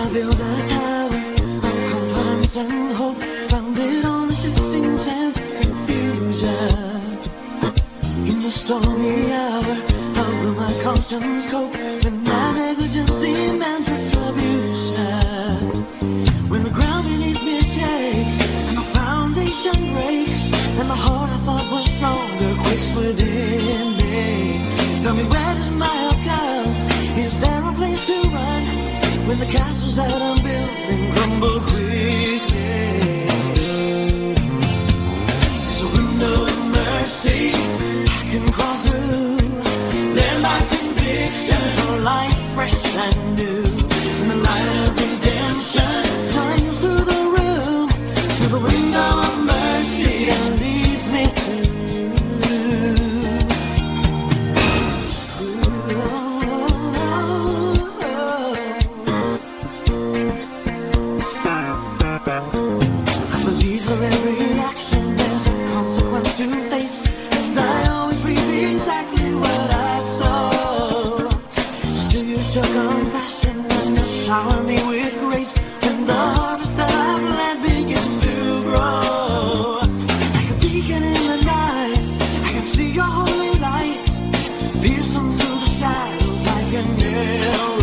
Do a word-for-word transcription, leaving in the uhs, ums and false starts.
build a tower of confidence and hope, founded on the shifting sands of confusion. In the stormy hour, how will my conscience cope when my negligence demands retribution? When the ground beneath me shakes and the foundation breaks, and the heart I thought was stronger quakes within me. Tell me, where does my help go? Is there a place to run when the castles that I'm building crumble quickly? There's a window of mercy I can crawl through. Let my conviction for life fresh and new. And the light of redemption shines through the room, through the window of mercy that leads me to. I believe for every action there's a consequence to face, and I always reap exactly what I sow. Still you show compassion and you shower me with grace when the harvest that I've planted begins to grow. Like a beacon in the night, I can see your holy light, piercing through the shadows like an arrow.